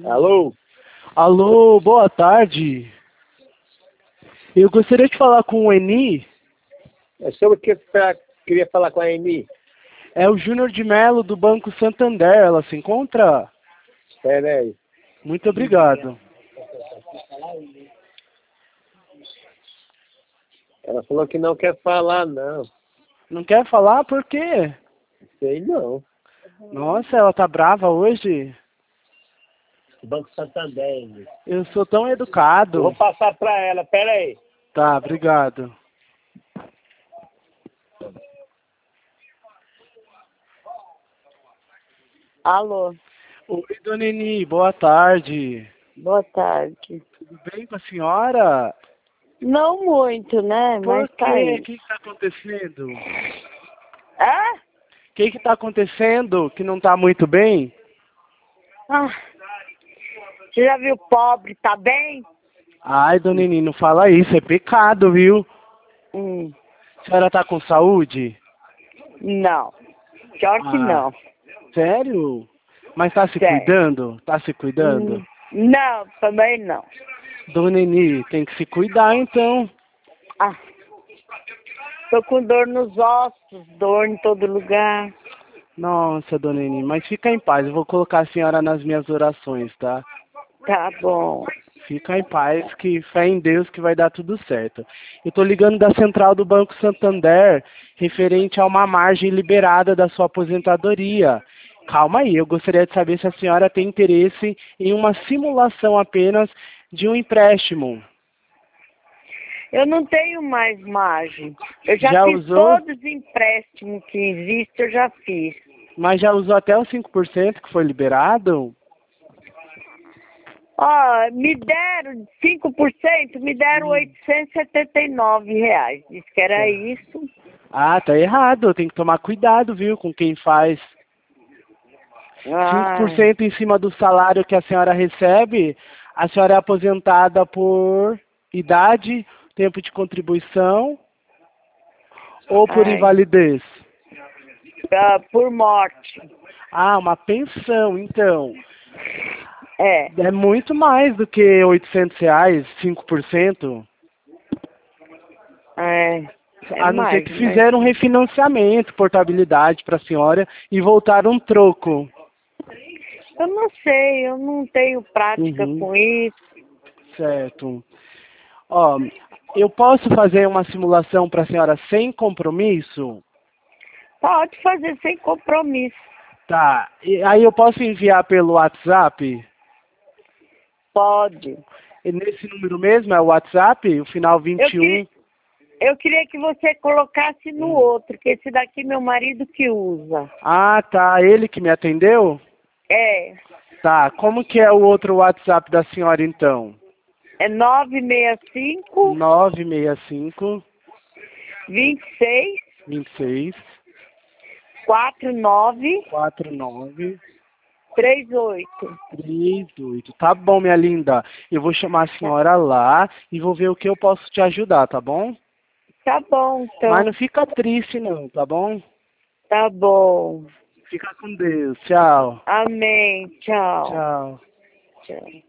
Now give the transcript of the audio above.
Alô? Alô, boa tarde. Eu gostaria de falar com o Eni. É sobre o que queria falar com a Eni. É o Júnior de Melo do Banco Santander. Ela se encontra? Espera aí. Muito obrigado. Ela falou que não quer falar, não. Não quer falar por quê? Sei não. Nossa, ela tá brava hoje? Banco Santander. Eu sou tão Eu vou educado. passar pra ela, pera aí. Tá, obrigado. Alô, Oi, dona Eni, boa tarde. boa tarde. Tudo bem com a senhora? Não muito, né? Por Mas tá quê? O aí. que está acontecendo? O Ah? que está acontecendo que não está muito bem? Ah, você já viu pobre, tá bem? Ai, dona Eni, não fala isso, é pecado, viu? Hum, A senhora tá com saúde? não. Pior que Ah, não. sério? Mas tá se Sério. cuidando? Tá se cuidando? Não, também não. Dona Eni, tem que se cuidar então. Ah, tô com dor nos ossos, dor em todo lugar. Nossa, dona Eni, mas fica em paz, eu vou colocar a senhora nas minhas orações, tá? Tá bom. Fica em paz, que fé em Deus que vai dar tudo certo. Eu tô ligando da central do Banco Santander, referente a uma margem liberada da sua aposentadoria. Calma aí, eu gostaria de saber se a senhora tem interesse em uma simulação apenas de um empréstimo. Eu não tenho mais margem. Eu já fiz Usou? todos os empréstimos que existem, eu já fiz. Mas já usou até os 5% que foi liberado? Ó, me deram 5%, me deram R$ 879. Disse que era isso. Ah, tá errado, tem que tomar cuidado, viu, com quem faz Ah, 5% em cima do salário que a senhora recebe. A senhora é aposentada por idade, tempo de contribuição ou por ai, invalidez? por morte. Ah, uma pensão, então. É, É muito mais do que R$ 800, 5%. é, é A não ser mais, que né? fizeram um refinanciamento, portabilidade para a senhora e voltaram um troco. Eu não sei, eu não tenho prática Uhum, com isso. certo. Ó, eu posso fazer uma simulação para a senhora sem compromisso? Pode fazer sem compromisso. Tá. E aí eu posso enviar pelo WhatsApp? Pode. E nesse número mesmo é o WhatsApp, o final Eu, 21. que, eu queria que você colocasse no outro, que esse daqui meu marido que usa. Ah, tá. Ele que me atendeu? É, Tá. Como que é o outro WhatsApp da senhora então? é 965 965 26 26 49 49 38. 38. Tá bom, minha linda. Eu vou chamar a senhora lá e vou ver o que eu posso te ajudar, tá bom? Tá bom, Mas então. não fica triste não, tá bom? Tá bom. Fica com Deus. Tchau. Amém. Tchau. Tchau. Tchau.